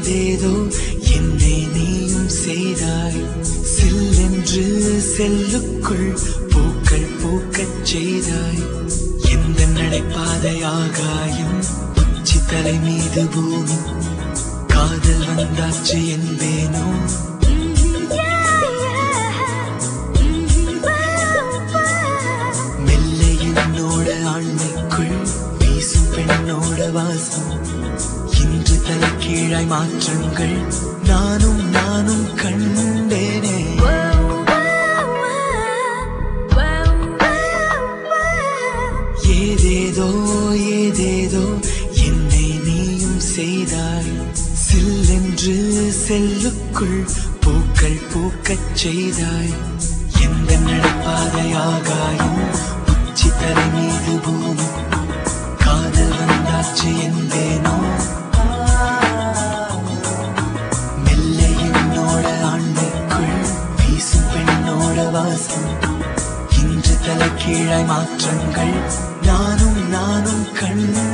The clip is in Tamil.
ஏதேதோ என்னை நீயும் செய்தாய். சில்லென்று செல்லுக்குள் பூக்கள் பூக்கச் செய்தாய். எந்த நடைபாதை ஆகாயம், உச்சி தலை மீது பூமி, காதல் வந்தாச்சு என்பேனோ. மெல்ல என்னோட ஆண்மைக்குள் வீசும் பெண்ணோட வாசம். இன்று தலைகீழாய் மாற்றங்கள் நானும் கண்டேனே. ஏதேதோ ஏதேதோ என்னை நீயும் செய்தாய். சில்லென்று செல்லுக்குள் பூக்கள் பூக்கச் செய்தாய். எந்த நடப்பாதை ஆகாயம், உச்சி தலை மீது பூமி, காதல் வந்தாச்சு என்பேனோ. மெல்ல என்னோட ஆண்மைக்குள் வீசும் பெண்ணோட வாசம். இன்று தலைகீழாய் மாற்றங்கள் நானும் கண்